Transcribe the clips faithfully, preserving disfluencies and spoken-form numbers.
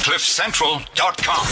cliff central dot com.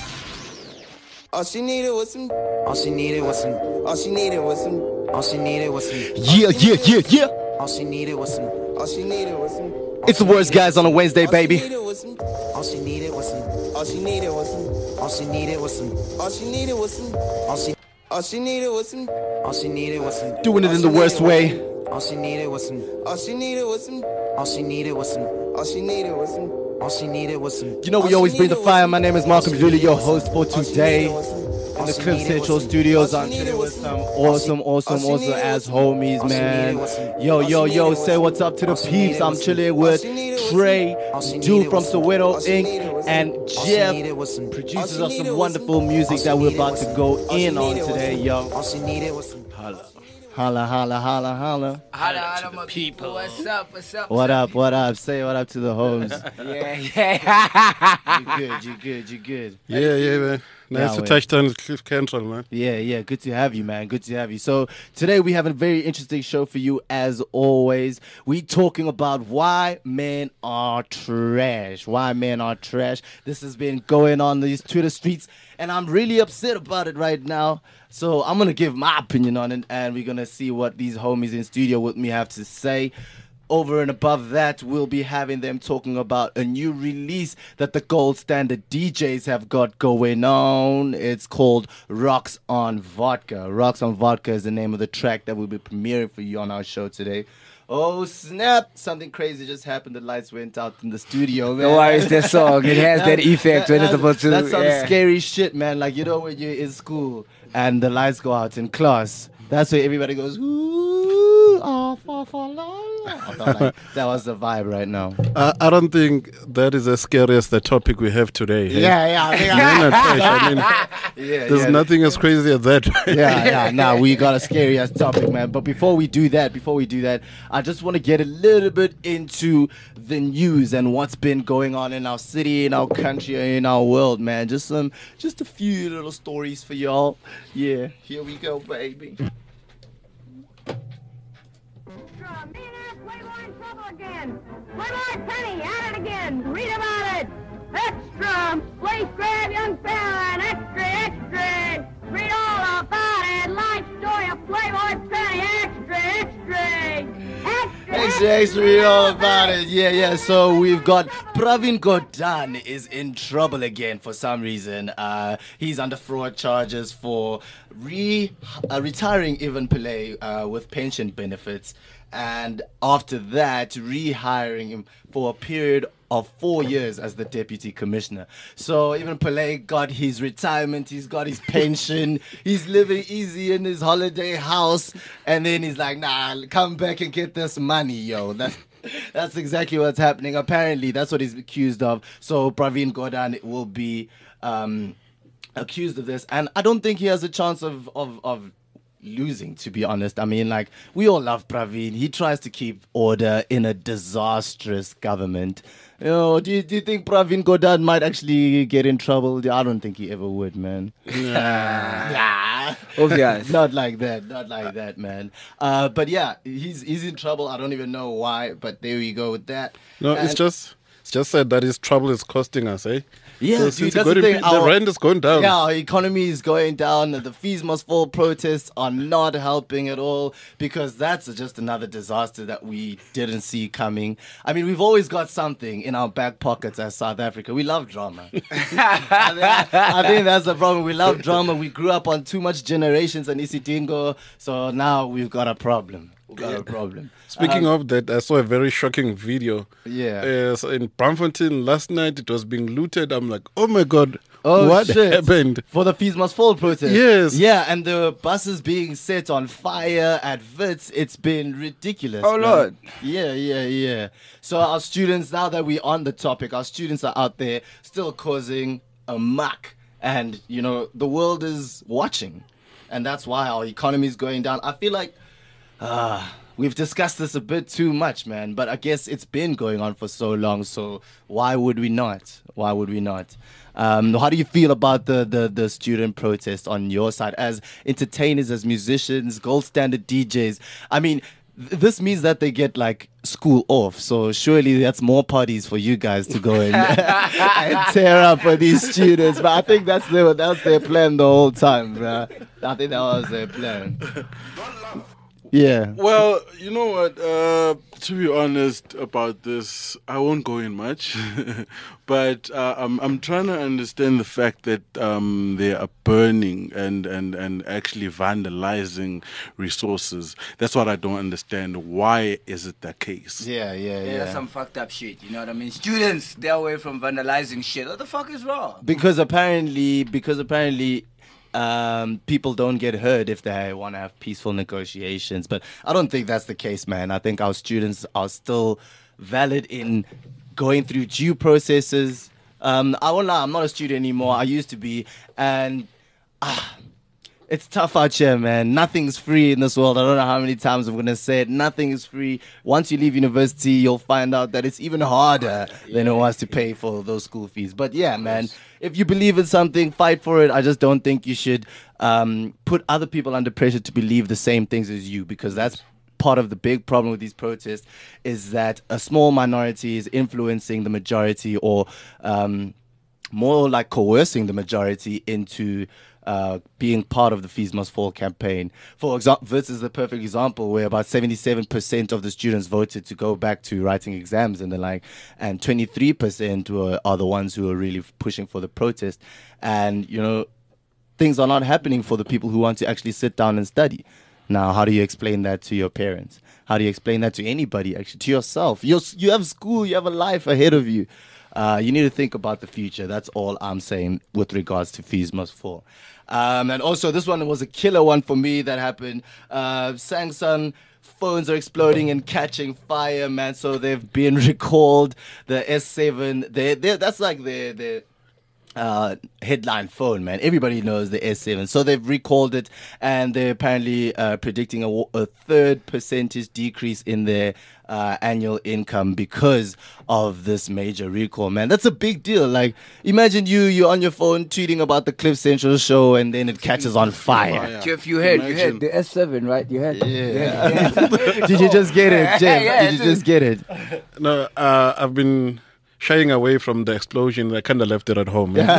All she needed was some. All she needed was some. All she needed was some. All she needed was some. Yeah, yeah, yeah, yeah. All she needed was some. All she needed was some. It's the worst guys on a Wednesday, baby. All she needed was some. All she needed was some. All she needed was some. All she needed was some. All she. All she needed was some. All she needed was some. Doing it in the worst way. All she needed was some. All she needed was some. All she needed was some. All she needed was some. All she needed was some. You know we always bring the fire. My name is Malcolm Julie, your host for today. In the Cliff Central Studios, I'm chilling with some awesome, awesome, awesome ass homies, man. Yo, yo, yo, say what's up to the peeps. I'm chilling with Trey, Dude from Soweto Incorporated, and Jeff, producers of some wonderful music that we're about to go in on today, yo. Holla. Holla, holla, holla, holla. Holla, holla, my people. What's up, what's up? What up, what up? Say what up to the hoes. Yeah, yeah. You good, you good, you good. Yeah, yeah, man. Nice Yeah, to wait. touch down at Cliff Central, man. Yeah, yeah, good to have you, man. Good to have you. So today we have a very interesting show for you, as always. We talking about why men are trash. Why men are trash. This has been going on these Twitter streets, and I'm really upset about it right now. So I'm gonna give my opinion on it, and we're gonna see what these homies in studio with me have to say. Over and above that, we'll be having them talking about a new release that the Gold Standard D Js have got going on. It's called Rocks on Vodka. Rocks on Vodka is the name of the track that we'll be premiering for you on our show today. Oh, snap. Something crazy just happened. The lights went out in the studio, man. No worries, that song. It has that effect when it's that's- supposed to. That's some yeah. scary shit, man. Like, you know, when you're in school and the lights go out in class, that's where everybody goes, ooh, ah, fa, fa, la, la. I felt like that was the vibe right now. I, I don't think that is as scary as the topic we have today. hey? Yeah, yeah, Men are trash. I mean, yeah. there's yeah. nothing as crazy as that. Yeah, yeah, nah, we got a scary ass topic, man. But before we do that, before we do that, I just want to get a little bit into the news and what's been going on in our city, in our country, in our world, man. Just some, just a few little stories for y'all. Yeah, here we go, baby. Millionaire Playboy in trouble again. Playboy Penny at it again. Read about it. Extra. Place grab young fella and extra, extra. Read all about it. Life story of Playboy Penny. Extra, extra. Extra, Extra, extra, read all about it. Yeah, yeah. So we've got Pravin Gordhan is in trouble again for some reason. Uh, he's under fraud charges for re uh, retiring Ivan Pillay uh, with pension benefits, and after that, rehiring him for a period of four years as the deputy commissioner. So even Pillay got his retirement, he's got his pension, he's living easy in his holiday house, and then he's like, nah, come back and get this money, yo. That's, that's exactly what's happening. Apparently, that's what he's accused of. So Pravin Gordhan will be um, accused of this, and I don't think he has a chance of, of, of losing, to be honest. I mean, like, we all love Pravin. He tries to keep order in a disastrous government. You know, do you, do you think Pravin Gordhan might actually get in trouble? I don't think he ever would, man. Nah. Obvious. Not like that. Not like that, man. Uh, but yeah, he's he's in trouble. I don't even know why, but there we go with that. No, it's And- just it's just said that his trouble is costing us, eh? Yeah, So dude, since that's he the got thing. in- the Our- rent is going down. Yeah, our economy is going down. The fees must fall protests are not helping at all, because that's just another disaster that we didn't see coming. I mean, we've always got something in our back pockets as South Africa. We love drama. I, think, I think that's the problem. We love drama. We grew up on too much generations and Isidingo, so now we've got a problem. We've got a problem. Speaking Um, of that, I saw a very shocking video. Yeah. Uh, so in Braamfontein last night, it was being looted. I'm like, oh my God, Oh, what shit. happened? For the Fees Must Fall protest. Yes. Yeah, and the buses being set on fire at Wits. It's been ridiculous. Oh, man. Lord. Yeah, yeah, yeah. So our students, now that we're on the topic, our students are out there still causing a muck. And, you know, the world is watching. And that's why our economy is going down. I feel like uh, we've discussed this a bit too much, man. But I guess it's been going on for so long. So why would we not? Why would we not? Um, how do you feel about the, the, the student protest on your side as entertainers, as musicians, gold standard D Js? I mean, th- this means that they get like school off. So surely that's more parties for you guys to go and, and tear up for these students. But I think that's their that's their plan the whole time, bruh. I think that was their plan. Yeah. Well, you know what? Uh, to be honest about this, I won't go in much, but uh, I'm I'm trying to understand the fact that um, they are burning and, and, and actually vandalizing resources. That's what I don't understand. Why is it the case? Yeah, yeah, Yeah, yeah. that's some fucked up shit. You know what I mean? Students, they're away from vandalizing shit. What the fuck is wrong? Because apparently, because apparently, um, people don't get hurt if they want to have peaceful negotiations. But I don't think that's the case, man. I think our students are still valid in going through due processes. Um, I won't lie, I'm not a student anymore. I used to be, and ah, it's tough out here, man. Nothing's free in this world. I don't know how many times I'm going to say it. Nothing is free. Once you leave university, you'll find out that it's even harder than it was to pay for those school fees. But yeah, man, if you believe in something, fight for it. I just don't think you should um, put other people under pressure to believe the same things as you, because that's part of the big problem with these protests, is that a small minority is influencing the majority, or um, more like coercing the majority into uh, being part of the Fees Must Fall campaign. For example, this is the perfect example where about seventy-seven percent of the students voted to go back to writing exams and the like, and twenty-three percent were, are the ones who are really pushing for the protest. And, you know, things are not happening for the people who want to actually sit down and study. Now, how do you explain that to your parents? How do you explain that to anybody, actually, to yourself? You're, you have school, you have a life ahead of you. Uh, you need to think about the future. That's all I'm saying with regards to Fees Must Fall. Um, and also, this one was a killer one for me that happened. Uh, Samsung phones are exploding and catching fire, man. So they've been recalled. The S seven, they, they, that's like the the uh, headline phone, man. Everybody knows the S seven. So they've recalled it, and they're apparently uh, predicting a, a third percentage decrease in their uh, annual income because of this major recall, man. That's a big deal. Like, imagine you, you're on your phone tweeting about the Cliff Central show, and then it catches on fire. Jeff, you heard, you Imagine. heard the S seven, right? You heard. Yeah. Did you just get it, Jeff? Yeah, Did you just get it? No, uh, I've been shying away from the explosion. I kind of left it at home. Yeah.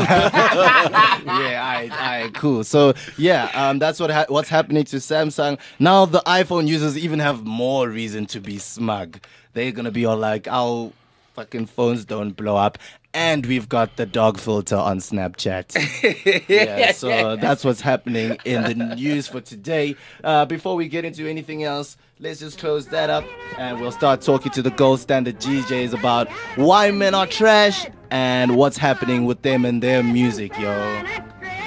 Yeah, all right, all right, cool. So yeah, um, that's what ha- what's happening to Samsung now. The iPhone users even have more reason to be smug. They're gonna be all like, "Our fucking phones don't blow up," and we've got the dog filter on Snapchat. Yeah, so that's what's happening in the news for today. Uh, before we get into anything else, let's just close that up, and we'll start talking to the gold standard G Js about why men are trash and what's happening with them and their music, yo. Extra,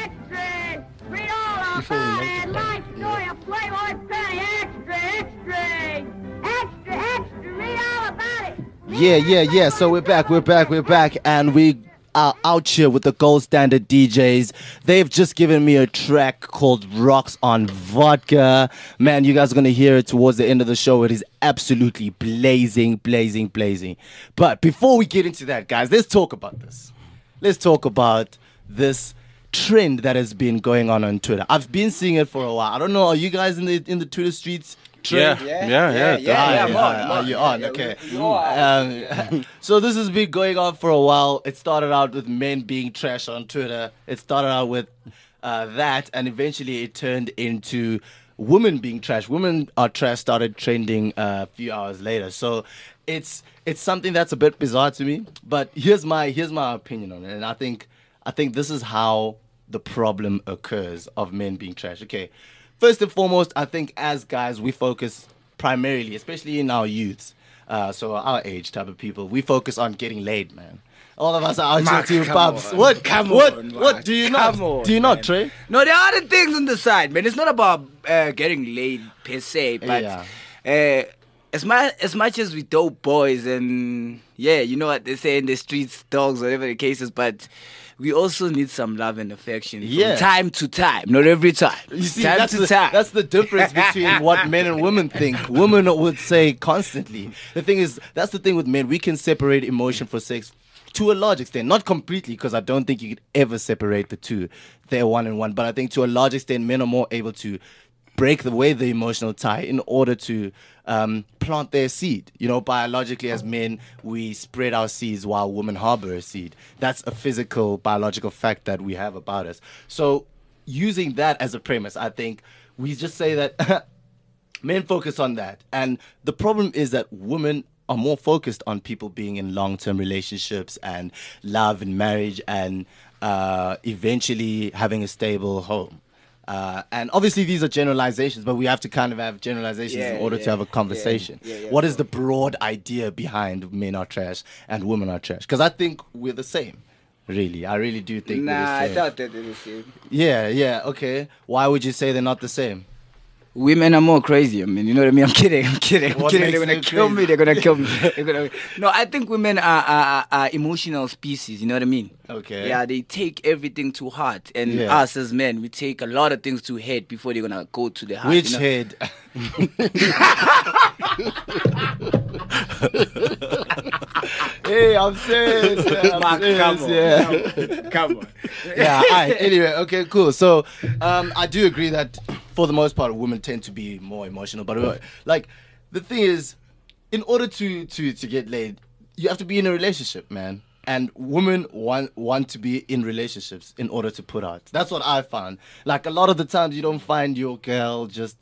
extra! Read all about it. Life story of Playboy Penny. Extra, extra! Extra, extra! Read all about it. Yeah, yeah, yeah. So we're back, we're back, we're back, and we are out here with the gold standard D Js. They've just given me a track called Rocks on Vodka. Man, you guys are going to hear it towards the end of the show. It is absolutely blazing, blazing, blazing. But before we get into that, guys, let's talk about this. Let's talk about this trend that has been going on on Twitter. I've been seeing it for a while. I don't know, are you guys in the in the Twitter streets? Yeah, Trend? yeah, yeah. yeah, Ah, yeah, I'm on, ah, I'm ah, on. you're on, Yeah, okay. we- we are. Um, so this has been going on for a while. It started out with men being trash on Twitter. It started out with uh, that, and eventually it turned into women being trash. Women are trash started trending uh, a few hours later. So it's it's something that's a bit bizarre to me. But here's my here's my opinion on it, and I think I think this is how the problem occurs of men being trash. Okay. First and foremost, I think as guys, we focus primarily, especially in our youths, uh, so our age type of people, we focus on getting laid, man. All of us are out Mark, here to come pubs. on. What? Come what? on, What? Mark. Do you Come not? on, Do you not, man. Trey? No, there are other things on the side, man. It's not about uh, getting laid per se, but Yeah. uh, as much as much as we dope boys and yeah, you know what they say in the streets, dogs, whatever the case is, but we also need some love and affection Yeah. from time to time, not every time. You see, time that's to the, time. that's the difference between what men and women think. Women would say constantly. The thing is, that's the thing with men. We can separate emotion for sex to a large extent. Not completely, because I don't think you could ever separate the two. They're one and one. But I think to a large extent, men are more able to break the way the emotional tie in order to um, plant their seed. You know, biologically as men, we spread our seeds while women harbor a seed. That's a physical, biological fact that we have about us. So using that as a premise, I think we just say that men focus on that. And the problem is that women are more focused on people being in long-term relationships and love and marriage and uh, eventually having a stable home. Uh, and obviously these are generalizations, but we have to kind of have generalizations Yeah, in order yeah, to have a conversation. yeah, yeah, What is the broad idea behind men are trash and women are trash? Because I think we're the same. Really, I really do think Nah, we're the I same. thought that they were the same. Yeah, yeah, okay. Why would you say they're not the same? Women are more crazy. I mean, you know what I mean? I'm kidding. I'm kidding. I'm What kidding. makes They're gonna them kill crazy? me. They're gonna kill me. They're gonna... No, I think women are, are, are, are emotional species. You know what I mean? Okay. Yeah, they take everything to heart, and Yeah. us as men, we take a lot of things to head before they're gonna go to the heart. Which you know? head? Hey, I'm serious. Yeah, I'm Mark, serious, come on. yeah. Come on. Yeah, all right. Anyway, okay, cool. So, um, I do agree that for the most part, women tend to be more emotional. But uh, like, the thing is, in order to to to get laid, you have to be in a relationship, man. And women want want to be in relationships in order to put out. That's what I found. Like a lot of the times, you don't find your girl just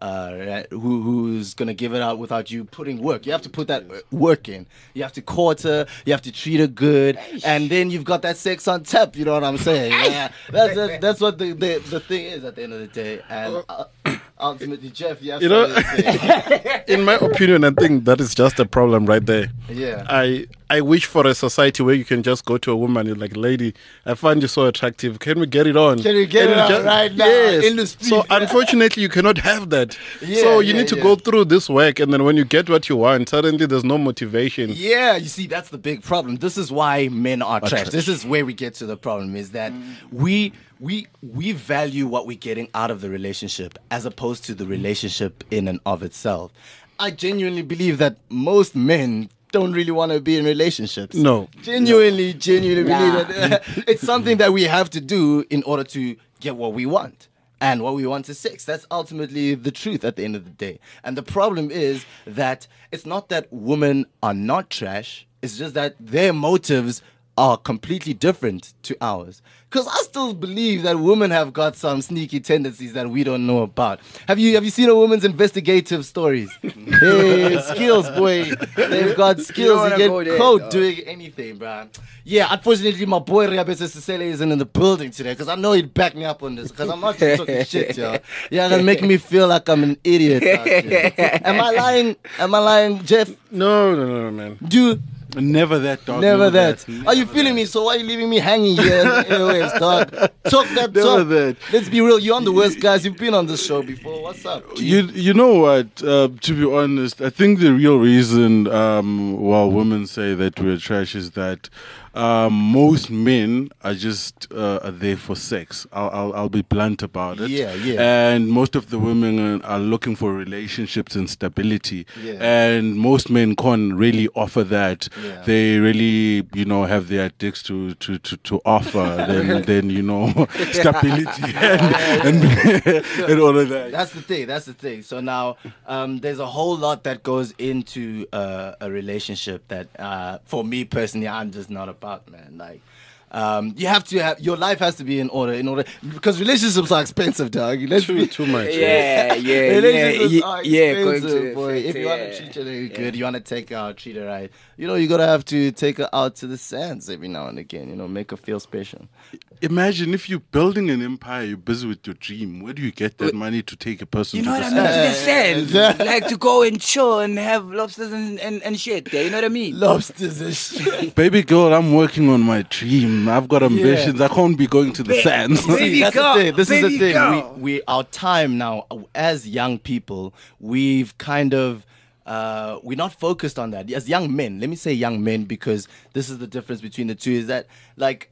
uh, who who's gonna give it out without you putting work. You have to put that work in. You have to court her. You have to treat her good, and then you've got that sex on tap. You know what I'm saying? Yeah, that's that's, that's what the, the the thing is at the end of the day. And uh, ultimately, Jeff, you have You to know- say, In my opinion, I think that is just a problem right there. yeah. I I wish for a society where you can just go to a woman and like, lady, I find you so attractive. Can we get it on? Can we get it on ju- right now Yes. in the street? So unfortunately, you cannot have that. Yeah, so you yeah, need to yeah. go through this work, and then when you get what you want, suddenly there's no motivation. Yeah, you see, that's the big problem. This is why men are trash. This is where we get to the problem: is that we we we value what we're getting out of the relationship as opposed to the relationship in and of itself. I genuinely believe that most men don't really want to be in relationships. No. Genuinely, genuinely believe that it's something that we have to do in order to get what we want. And what we want is sex. That's ultimately the truth at the end of the day. And the problem is that it's not that women are not trash. It's just that their motives are completely different to ours. Because I still believe that women have got some sneaky tendencies that we don't know about. Have you have you seen a woman's investigative stories? Hey, skills, boy. They've got skills. wanna You get go there, caught dog. doing anything, bruh. Yeah, unfortunately, my boy Riabese Sisele isn't in the building today because I know he'd back me up on this because I'm not just talking shit, yo. Yeah, that's making me feel like I'm an idiot. out here. Am I lying? Am I lying, Jeff? No, no, no, no, man. Dude, Never that, dog. never that. Never Are you feeling me? So why are you leaving me hanging here in the airwaves, dog? Talk that Never talk. that. Let's be real. You're on the worst, guys. You've been on this show before. What's up? G? You you know what? Uh, to be honest, I think the real reason um, why women say that we're trash is that um, most men are just uh, are there for sex. I'll, I'll I'll be blunt about it. Yeah, yeah. And most of the women are- are looking for relationships and stability. Yeah. And most men can't really offer that. Yeah. They really, you know, have their dicks to to to, to offer. then then you know stability and and, and all of that. That's the thing. That's the thing. So now, um, there's a whole lot that goes into uh, a relationship that, uh, for me personally, I'm just not about, man. Like, um, you have to have your life has to be in order, in order because relationships are expensive, dog. Let's Too, be, too much. Yeah, yeah, yeah, relationships yeah, are yeah, going expensive, to boy. If you want to yeah. treat your lady good, you want to take her out, treat her right. You know, you gotta have to take her out to the sands every now and again. You know, make her feel special. Imagine if you're building an empire, you're busy with your dream. Where do you get that money to take a person You to know the what I mean? To the sand? sand. Like to go and chill and have lobsters and, and, and shit there. You know what I mean? Lobsters and shit. Baby girl, I'm working on my dream. I've got ambitions. I can't be going to the sands. Baby See, that's girl, the thing. This is baby the thing. girl. We, we, our time now, as young people, we've kind of, uh, we're not focused on that. As young men, let me say young men because this is the difference between the two. Is that like,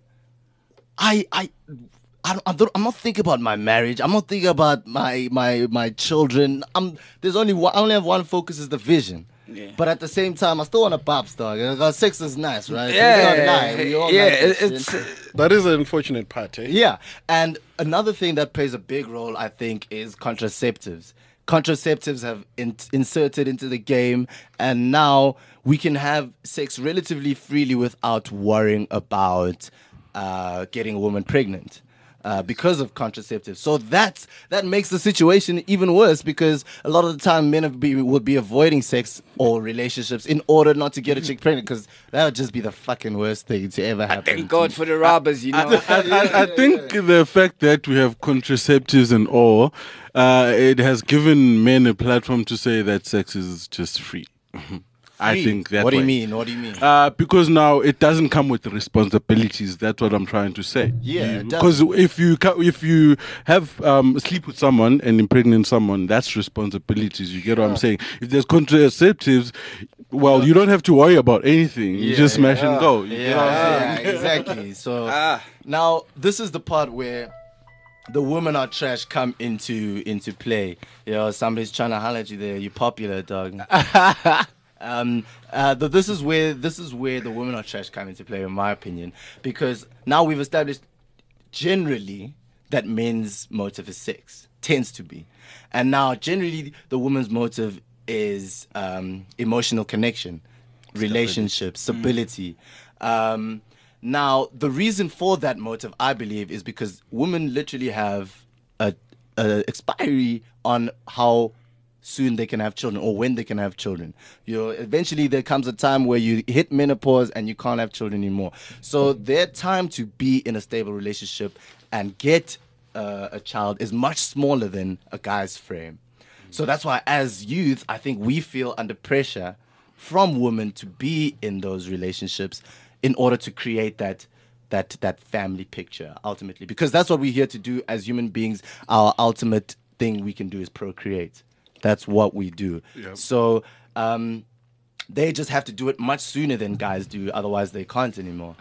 I, I. I don't, I don't, I'm not thinking about my marriage. I'm not thinking about my my my children. I'm there's only one, I only have one focus is the vision. Yeah. But at the same time, I still want to bops, dog. Uh, Sex is nice, right? Yeah, Let's not lie. We all yeah, like this it's shit. That is an unfortunate part, eh? Yeah, and another thing that plays a big role, I think, is contraceptives. Contraceptives have in- inserted into the game, and now we can have sex relatively freely without worrying about uh, getting a woman pregnant. Uh, because of contraceptives, so that's that makes the situation even worse because a lot of the time men would be, would be avoiding sex or relationships in order not to get a chick pregnant because that would just be the fucking worst thing to ever happen. Thank God for the robbers, you know. I, I, I think the fact that we have contraceptives and all, uh, it has given men a platform to say that sex is just free. I Free? think that What do you way. mean? What do you mean? Uh, because now it doesn't come with responsibilities. That's what I'm trying to say. Yeah, it Because if you ca- if you have um, sleep with someone and impregnate someone, that's responsibilities. You get what I'm saying? If there's contraceptives, well, you don't have to worry about anything. You Yeah, just smash yeah. and go. You Yeah, get what I'm yeah, saying? exactly. So Ah. now this is the part where the women are trash come into into play. You know, somebody's trying to holler at you there. You're popular, dog. Um, uh, th- this is where this is where the women are trash come into play, in my opinion, because now we've established generally that men's motive is sex, tends to be, and now generally the woman's motive is um, emotional connection, relationship, stability. Um, now the reason for that motive, I believe, is because women literally have a, a expiry on how soon they can have children or when they can have children. You know, eventually there comes a time where you hit menopause and you can't have children anymore. So their time to be in a stable relationship and get uh, a child is much smaller than a guy's frame. So that's why as youths, I think we feel under pressure from women to be in those relationships in order to create that that that family picture ultimately, because that's what we're here to do as human beings. Our ultimate thing we can do is procreate. That's what we do. Yep. So um, they just have to do it much sooner than guys do. Otherwise, they can't anymore.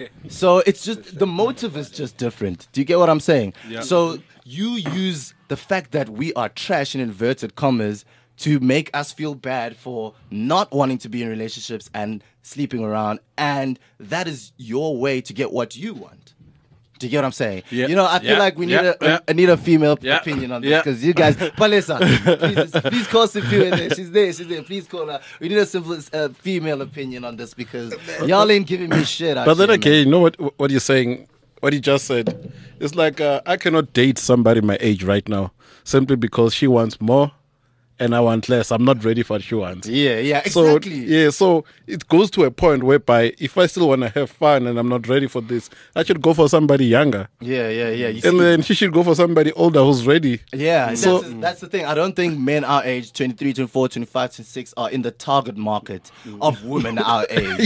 So it's just the motive is just different. Do you get what I'm saying? Yeah. So you use the fact that we are trash in inverted commas to make us feel bad for not wanting to be in relationships and sleeping around, and that is your way to get what you want. Do you get what I'm saying? Yeah. You know, I feel Yeah. like we need Yeah. a, Yeah. I need a female Yeah. opinion on this Yeah. because you guys. Palesa, please, please call Cynthia there. She's there. She's there. Please call her. We need a simple uh, female opinion on this because y'all ain't giving me shit. out But then here, again, man. you know what what you're saying, what he just said. It's like uh, I cannot date somebody my age right now simply because she wants more and I want less. I'm not ready for what she wants. Yeah, yeah, So exactly. yeah, so it goes to a point whereby if I still want to have fun and I'm not ready for this, I should go for somebody younger, Yeah, yeah, yeah. You and see- then she should go for somebody older who's ready. Yeah, So- that's, that's the thing. I don't think men our age, twenty-three, twenty-four, twenty-five, twenty-six, are in the target market of women our age.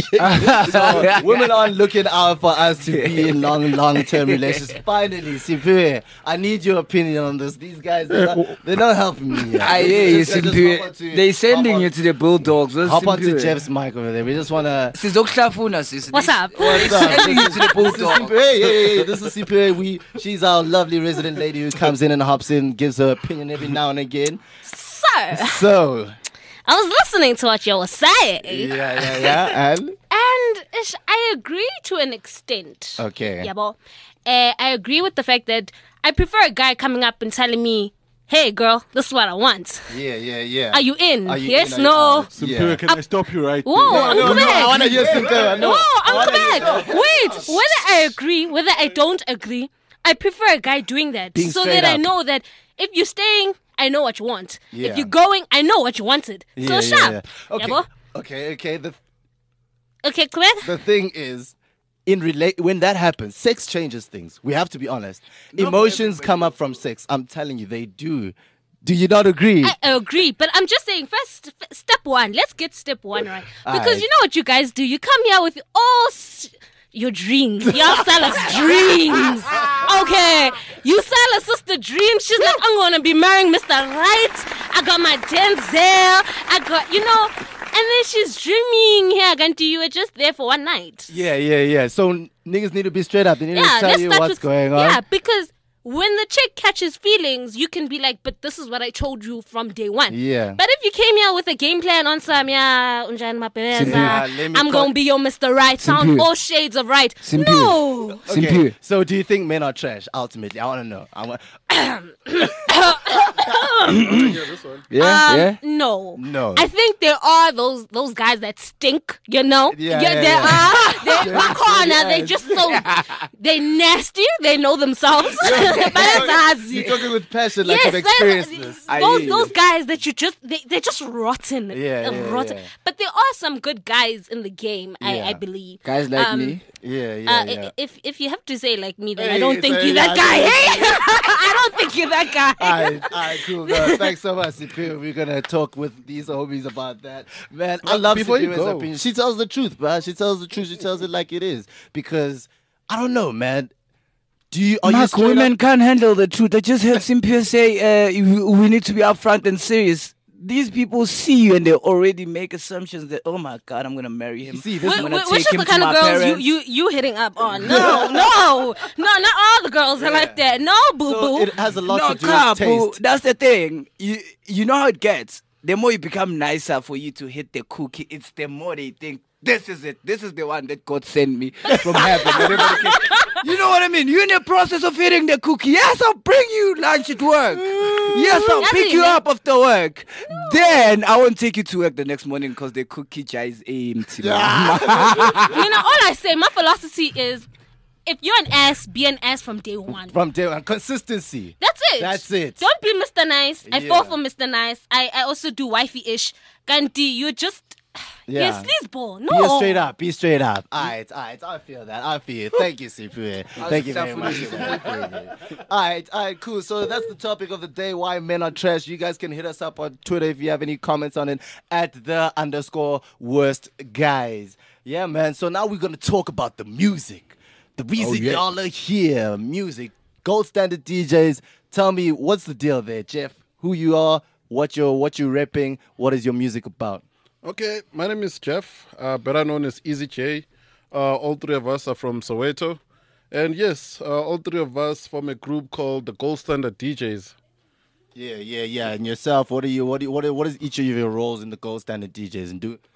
So women aren't looking out for us to be in long, long-term relationships. Finally, Sipir, I need your opinion on this. These guys, they're not, they're not helping me here. I hear you, Just- just Simpiwe. hop onto- They sending hop you on- to the Bulldogs. What's Hop onto Simpiwe? Jeff's mic over there. We just want to... Sizokuhlafuna, sis. What's up? What's up? Sending you to the Bulldogs. Hey, hey, hey, this is C P A. We, she's our lovely resident lady who comes in and hops in, gives her opinion every now and again. So, So, I was listening to what you were saying, yeah, yeah, yeah, and and ish, I agree to an extent. okay, Yeah, but uh, I agree with the fact that I prefer a guy coming up and telling me, "Hey, girl, this is what I want. yeah, yeah, yeah. Are you in? Are you yes, in? Are you no." out? Superior, Yeah. can I stop you right Whoa, there? I'm No, no, correct. I want to hear Cynthia. No, Whoa, I I'm wanna hear- correct. Wait, whether I agree, whether I don't agree, I prefer a guy doing that Being so straight that I up. know that if you're staying, I know what you want. Yeah. If you're going, I know what you wanted. Yeah, so yeah, sharp. yeah. Okay, Yabo? okay, okay. The Okay, clear? the thing is, in relate when that happens, sex changes things. We have to be honest. Emotions come up from sex. I'm telling you, they do. Do you not agree? I agree, but I'm just saying, first, f- step one, let's get step one right. Because Alright. you know what you guys do? You come here with all s- your dreams. Y'all sell us dreams. Okay. You sell a sister dreams. She's like, I'm going to be marrying Mister Right. I got my Denzel. I got, you know, and then she's dreaming here, Ganti. You were just there for one night. Yeah, yeah, yeah. So n- niggas need to be straight up. They need Yeah, to tell let's you start what's with, going on. Yeah, because when the chick catches feelings, you can be like, but this is what I told you from day one. Yeah. But if you came here with a game plan on some, yeah, unjani mapeza, Yeah, let me I'm call- going to be your Mister Right, sound Simpiwe. all shades of right. Simpiwe. No. Okay. Simpiwe. So do you think men are trash? Ultimately, I want to know. I want. Yeah, Um, yeah. No. No. I think there are those those guys that stink, you know? Yeah, yeah, there yeah. are. They my corner, they just so they nasty, they know themselves. But that's You're Hazi. talking with passion, like Yes, you've there's- experienced this. I those hear those you. guys that you just they they're just rotten. Yeah, uh, yeah, rotten. yeah. But there are some good guys in the game, I, Yeah. I believe. Guys like Um, me. Yeah, yeah, Uh, yeah. i- If if you have to say like me, then I Hey, don't think so you're yeah, that guy. I Hey? I don't think you're that guy. All right, all right, cool. Man. Thanks so much, Sipiwe. We're gonna talk with these homies about that, man. I Well, love before you Sipiwe's go- opinion. She tells the truth, man. She tells the truth. She tells it like it is. Because I don't know, man. Do you? Are you Mark, straight women up- can't handle the truth. I just heard Simpia say uh, we we need to be upfront and serious. These people see you and they already make assumptions that, oh my God, I'm going to marry him. You see, this Wh- I'm gonna wh- Which take is him the to kind of my girls you, parents. you you hitting up on? No, no, no, not all the girls are like that. No, boo So boo. it has a lot No, to do car, with boo. taste. That's the thing. You you know how it gets. The more you become nicer for you to hit the cookie, it's the more they think, this is it. This is the one that God sent me from heaven. Whatever the case. You know what I mean? You're in the process of hitting the cookie. Yes, I'll bring you lunch at work. Yes, I'll That's pick it, you man. up after work. Then I won't take you to work the next morning because the cookie jar is empty. You know, all I say, my philosophy is, if you're an ass, be an ass from day one. From day one, consistency. That's it. That's it. Don't be Mister Nice. I Yeah. fall for Mister Nice. I, I also do wifey-ish. Gandhi, you're just... Yeah. You're sleazeball. No. Be straight up. Be straight up. Alright, alright. I feel that. I feel it. Thank you, Sipiwe. Thank you very much. Alright, alright, cool. So that's the topic of the day. Why men are trash. You guys can hit us up on Twitter if you have any comments on it at the underscore worst guys. Yeah, man. So now we're gonna talk about the music. The reason yeah. y'all are here. Music. Gold standard D Js. Tell me what's the deal there, Jeff? Who you are? What you're what you repping? What is your music about? Okay, my name is Jeff, uh, better known as Easy J. Uh, all three of us are from Soweto. And yes, uh, all three of us form a group called the Gold Standard D Js. Yeah, yeah, yeah. And yourself, what are you? What do you, what? Are, what is each of your roles in the Gold Standard D Js and do?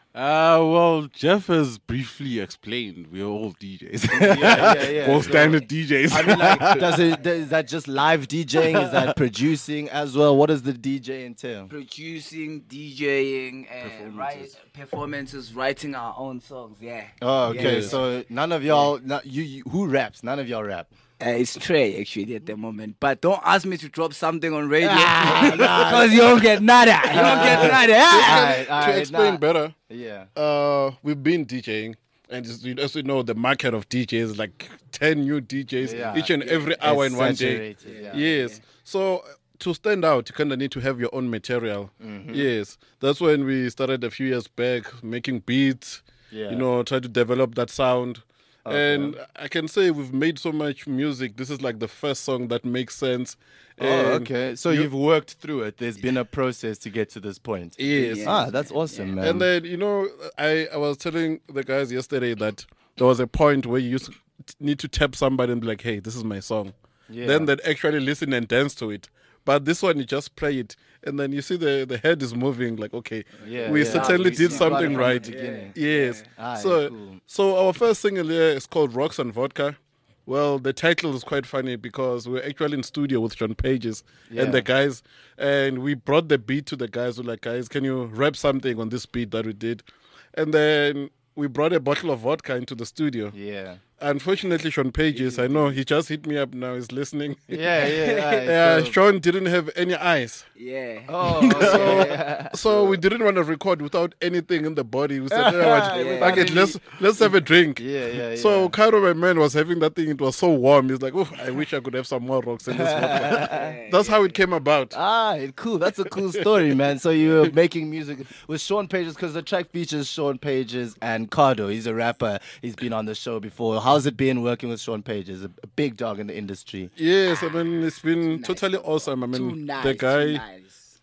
Uh, well, Jeff has briefly explained we're all D Js. Yeah, yeah, yeah. Gold So, standard D Js. I mean, like, does it? Is that just live DJing? Is that producing as well? What does the D J entail? Producing, DJing, and write, performances, writing our own songs. Yeah. Oh, okay. Yeah. So none of y'all, not, you, you, who raps? None of y'all rap. Uh, it's Trey actually at the moment, but don't ask me to drop something on radio Ah, because you don't get nada. You don't get nada. Alright, to alright, explain nah. better, Yeah. uh, we've been DJing, and as you as we know, the market of D Js is like ten new D Js Yeah. each and every hour It's in one day. saturated, yeah. Yes. So uh, to stand out, you kind of need to have your own material. Mm-hmm. Yes. That's when we started a few years back making beats. Yeah. You know, try to develop that sound. And I can say we've made so much music. This is like the first song that makes sense. Oh, And okay. So you- you've worked through it. There's been a process to get to this point. Yes. Ah, that's awesome, man. And then, you know, I, I was telling the guys yesterday that there was a point where you used to need to tap somebody and be like, hey, this is my song. Yeah. Then they'd actually listen and dance to it. But this one, you just play it. And then you see the, the head is moving like, okay, Yeah, we yeah. certainly We did see something from the right. beginning. Yes. Ah, so, cool. so our first single here is called Rocks and Vodka. Well, the title is quite funny because we're actually in studio with Sean Pages Yeah. and the guys, and we brought the beat to the guys. We're like, guys, can you rap something on this beat that we did? And then we brought a bottle of vodka into the studio. Yeah. Unfortunately, Sean Pages, I know he just hit me up now. He's listening. Yeah, yeah. Right. Yeah, So- Sean didn't have any eyes. Yeah. Oh, okay. So we didn't want to record without anything in the body. We said, yeah, what, Yeah. fuck it, let's let's have a drink. Yeah, yeah, So yeah. Cairo, my man, was having that thing. It was so warm. He's like, oh, I wish I could have some more rocks in this vodka. That's how it came about. Ah, cool. That's a cool story, man. So you were making music with Sean Pages because the track features Sean Pages and Cardo. He's a rapper. He's been on the show before. How's it been working with Sean Pages, a, a big dog in the industry? Yes, I mean, it's been totally awesome. I Too mean, nice. the guy Too nice.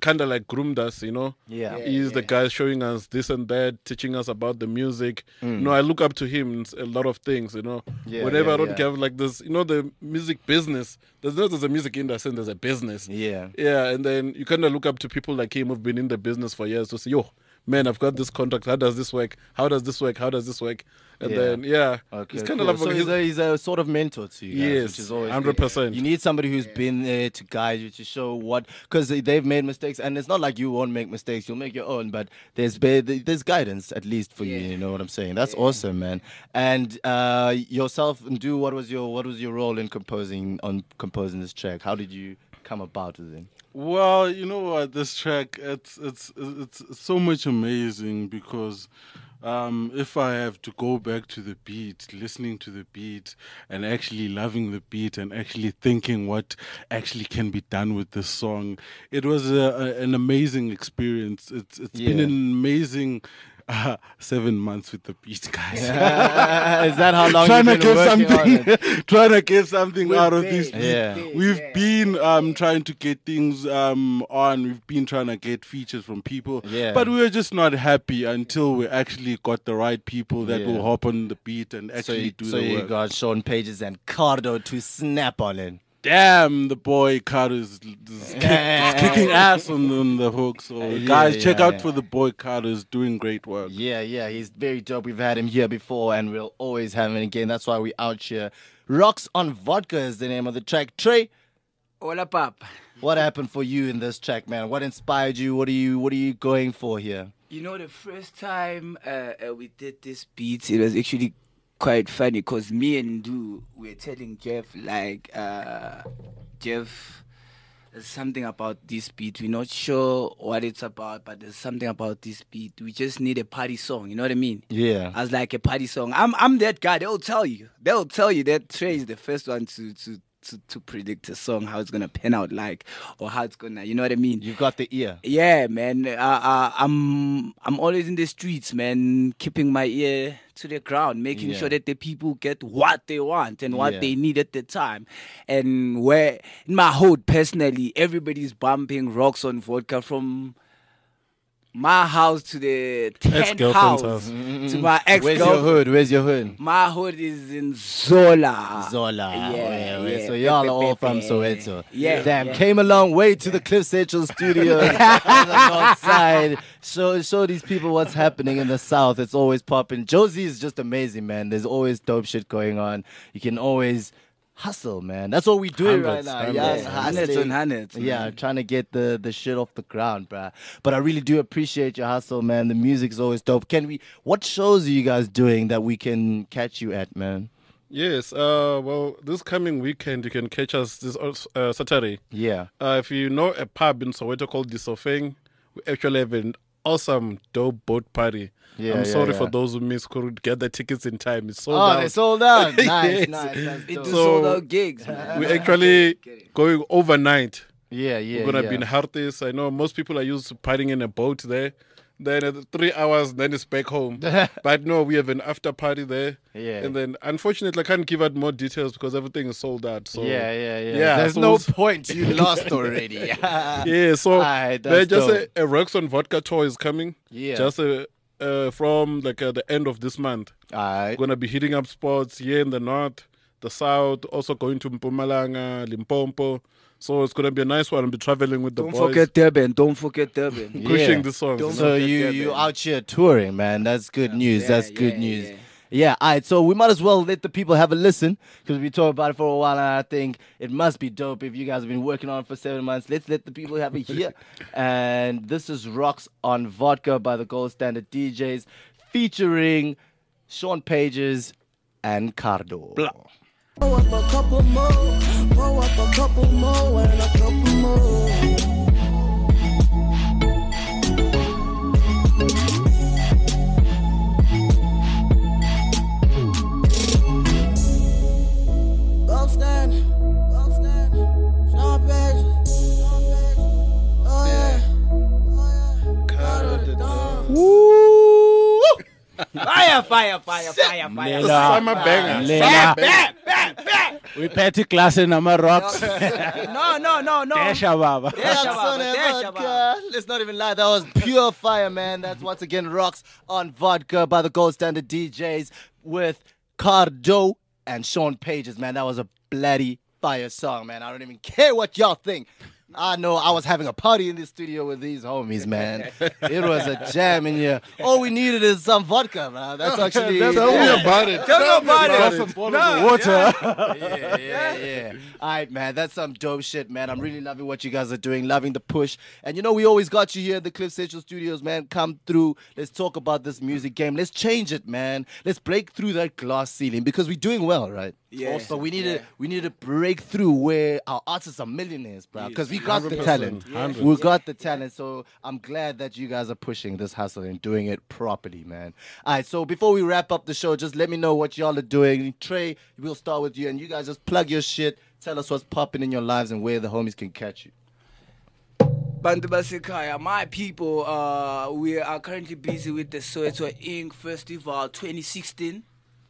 kind of like groomed us, you know. Yeah. Yeah, He's the yeah. guy showing us this and that, teaching us about the music. Mm. You know, I look up to him in a lot of things, you know. Yeah, Whenever yeah, I don't yeah. have like this, you know, the music business, there's not there's a music industry and there's a business. Yeah. Yeah, and then you kind of look up to people like him who've been in the business for years to say, yo, man, I've got this contract. How does this work? How does this work? How does this work? And Yeah. then, yeah. Okay, it's kind cool. of like so he's a, he's a sort of mentor to you guys, Yes, which is always one hundred percent. good. You need somebody who's been there to guide you, to show what, because they've made mistakes, and it's not like you won't make mistakes, you'll make your own, but there's be- there's guidance at least for you. You know what I'm saying? That's awesome, man. And uh, yourself, Ndu, what was your what was your role in composing on composing this track? How did you come about with it? Well, you know what, this track, it's it's it's, it's so much amazing because um, if I have to go back to the beat, listening to the beat, and actually loving the beat, and actually thinking what actually can be done with this song, it was a, a, an amazing experience. It's it's been Yeah. an amazing. Uh, seven months with the beat, guys. Is that how long trying you've to been get working on something, trying to get something We've out of been, this. we've Yeah. been, We've yeah. been um, trying to get things um, on. We've been trying to get features from people, Yeah. but we were just not happy until we actually got the right people that Yeah. will hop on the beat and So actually you, do so the you work. got Sean Pages and Cardo to snap on it. Damn, the boy Carter is, is, kick, is kicking ass on, on the hook. So Yeah, guys, check yeah, out yeah. for the boy Carter. Is doing great work. Yeah, yeah, he's very dope. We've had him here before, and we'll always have him again. That's why we out here. Rocks on Vodka is the name of the track. Trey, Hola, pap. what happened for you in this track, man? What inspired you? What are you What are you going for here? You know, the first time uh, uh, we did this beat, it was actually quite funny because me and Du were telling Jeff, like, uh, Jeff, there's something about this beat. We're not sure what it's about, but there's something about this beat. We just need a party song. You know what I mean? Yeah. As like a party song. I'm I'm that guy. They'll tell you. They'll tell you that Trey is the first one to to. To, to predict a song, how it's gonna pan out like, or how it's gonna, you know what I mean? You've got the ear. Yeah, man. Uh, uh, I'm I'm always in the streets, man, keeping my ear to the ground, making Yeah. sure that the people get what they want and what Yeah. they need at the time. And where in my hood, personally, everybody's bumping Rocks on Vodka from my house to the tent Ex-girlfriend's house, house. to my ex Where's your hood? Where's your hood? My hood is in Zola. Zola. Yeah, Oh, yeah, yeah. So y'all are all from Soweto. Yeah, Damn, yeah. came a long way to the Cliff Central Studios on the north side. Show, show these people what's happening in the south. It's always popping. Josie is just amazing, man. There's always dope shit going on. You can always hustle, man. That's what we do right Hundreds, now. hundreds. Yeah, Yeah, hundreds hustling. and hundreds, Yeah, man. trying to get the, the shit off the ground, bruh. But I really do appreciate your hustle, man. The music's always dope. Can we? What shows are you guys doing that we can catch you at, man? Yes, uh, well, this coming weekend you can catch us this uh, Saturday. Yeah. Uh, if you know a pub in Soweto called the Sofeng, we actually have an awesome dope boat party. Yeah, I'm yeah, sorry yeah. for those who missed, couldn't get the tickets in time. It's sold Oh, out. they sold out. Nice, Yes. nice. That's It dope. do So- sold out gigs, man. We're actually going overnight. Yeah, yeah. We're gonna yeah. be in Hartis. I know most people are used to partying in a boat there. Then at three hours, then it's back home. But no, we have an after party there. Yeah. And then, unfortunately, I can't give out more details because everything is sold out. So Yeah, yeah, yeah. Yeah, There's so no it's- point. You lost already. yeah, so Aight, there's that's just a, a Rocks on Vodka tour is coming. Yeah. Just uh uh, from like uh, the end of this month. Alright. We're gonna be hitting up spots here in the north, the south, also going to Mpumalanga, Limpopo. So it's gonna be a nice one. I'll be traveling with the Don't boys, forget Durban. Don't forget Durban. pushing Yeah. the songs. Don't you So know? forget you Durban. you out here touring, man. That's good news. Yeah, That's good yeah, news. yeah. Yeah, all right. So we might as well let the people have a listen because we talked about it for a while, and I think it must be dope if you guys have been working on it for seven months. Let's let the people have it here. And this is Rocks on Vodka by the Gold Standard D Js, featuring Sean Pages and Cardo. Pull up a couple more, pull up a couple more, and a couple more. Gold stand, gold stand, Sean Pages, Sean Pages. Oh yeah, oh yeah, Carter the Dawn. Fire, fire, fire, fire, fire. The summer banger. Lena. Bam, bam, bam. We petty class in Nama Rocks. No, no, no, no. Desha Baba. Desha Rocks Baba, on it, Desha vodka. Baba. Let's not even lie, that was pure fire, man. That's once again Rocks on Vodka by the Gold Standard D Js with Cardo and Sean Pages, man. That was a bloody fire song, man. I don't even care what y'all think. I know I was having a party in the studio with these homies, man. It was a jam in here. All we needed is some vodka, man. That's actually... Tell me about it. Tell me about it. Some bottles of water. yeah, yeah, yeah. All right, man. That's some dope shit, man. I'm really loving what you guys are doing, loving the push. And you know, we always got you here at the Cliff Central Studios, man. Come through. Let's talk about this music game. Let's change it, man. Let's break through that glass ceiling because we're doing well, right? Yeah. But we need Yeah. to we need to break through where our artists are millionaires, bro. Because we got the one hundred talent. percent, one hundred We got the talent. So I'm glad that you guys are pushing this hustle and doing it properly, man. All right. So before we wrap up the show, just let me know what y'all are doing. Trey, we'll start with you, and you guys just plug your shit. Tell us what's popping in your lives and where the homies can catch you. Bantu Basikaya, my people, uh, we are currently busy with the Soweto Ink Festival twenty sixteen.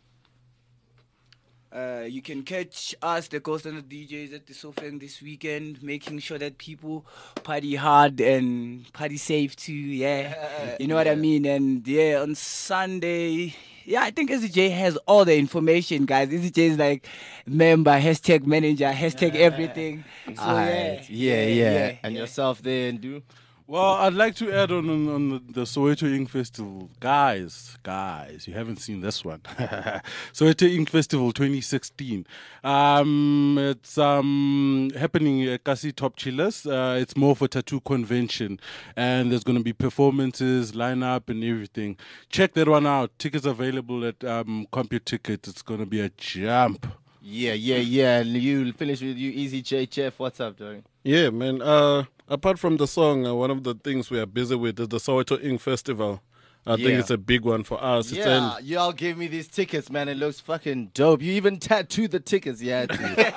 Uh, you can catch us, the Ghost and the D Js, at the Sofeng this weekend, making sure that people party hard and party safe too. Yeah, you know what I mean. And yeah, on Sunday, yeah, I think S D J has all the information, guys. S D J is like member, hashtag manager, hashtag everything. So All yeah, right. Yeah, yeah. yeah, And yeah. yourself there, and do. Well, I'd like to add on on, on the, the Soweto Ink Festival. Guys, guys, you haven't seen this one. Soweto Ink Festival twenty sixteen. Um, it's um, happening at Kasi Top Chillers. Uh, it's more for tattoo convention. And there's going to be performances, lineup, and everything. Check that one out. Tickets available at um, CompuTicket. It's going to be a jump. Yeah, yeah, yeah. And you finish with you, Easy J Chef. What's up, Dory? Yeah, man. Uh, apart from the song, uh, one of the things we are busy with is the Soweto Ink Festival. I think Yeah. it's a big one for us. It's Yeah, an- y'all gave me these tickets, man. It looks fucking dope. You even tattooed the tickets, yeah.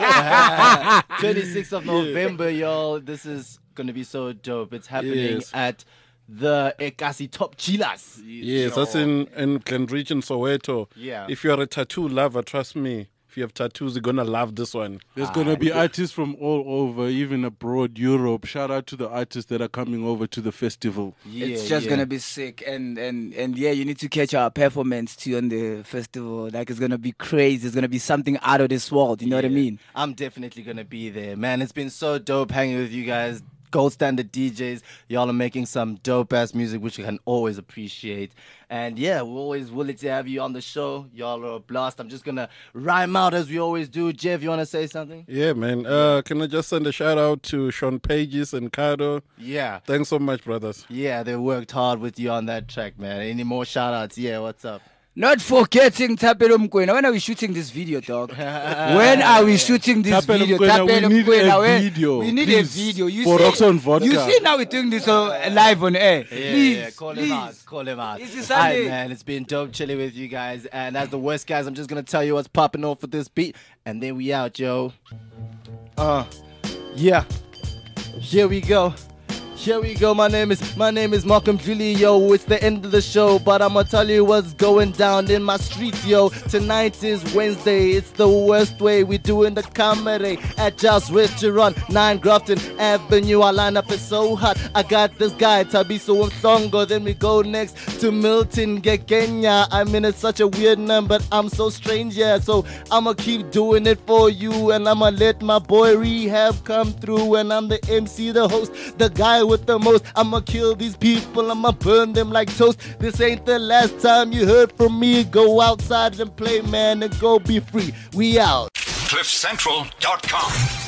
twenty-sixth of November, y'all. This is gonna be so dope. It's happening Yes. at the Ekasi Top Chilas. Yes, that's in, in Glenridge in Soweto. Yeah. If you're a tattoo lover, trust me, if you have tattoos, you're going to love this one. There's going to be artists from all over, even abroad, Europe. Shout out to the artists that are coming over to the festival. Yeah, It's just yeah. gonna be sick, and and and yeah, you need to catch our performance too on the festival. Like it's gonna be crazy. It's gonna be something out of this world. You know what I Yeah. mean? I'm definitely gonna be there, man. It's been so dope hanging with you guys. Gold Standard D Js, y'all are making some dope ass music, which you can always appreciate. And yeah, we're always willing to have you on the show. Y'all are a blast. I'm just gonna rhyme out as we always do. Jeff, you wanna say something? Yeah, man. Uh, can I just send a shout out to Sean Pages and Cardo? Yeah. Thanks so much, brothers. Yeah, they worked hard with you on that track, man. Any more shout outs? Yeah, what's up? Not forgetting Tapelo Mkwena. When are we shooting this video, dog? When are we shooting this Tapelo video? Mkwena, we Tapelo need a Mkwena, when- video, We need please, a video. You for see, Rocks on Vodka. You see now we're doing this uh, live on air. Yeah, please, yeah, call please. him out. Call him out. It's a All right, Sunday. man. It's been dope chilling with you guys. And as the worst guys, I'm just gonna tell you what's popping off with this beat, and then we out, yo. Uh, yeah. Here we go. Here we go. My name is my name is Malcolm Julie, yo. It's the end of the show, but I'ma tell you what's going down in my streets, yo. Tonight is Wednesday. It's the worst way. We doing the comedy at Just Restaurant, nine Grafton Avenue. Our lineup is so hot. I got this guy Tabiso Mhlongo. Then we go next to Milton Gekenya. I mean, it's such a weird name, but I'm so strange, yeah. So I'ma keep doing it for you, and I'ma let my boy Rehab come through. And I'm the M C, the host, the guy with the most. I'ma kill these people, I'ma burn them like toast. This ain't the last time you heard from me. Go outside and play, man, and go be free. We out. cliff central dot com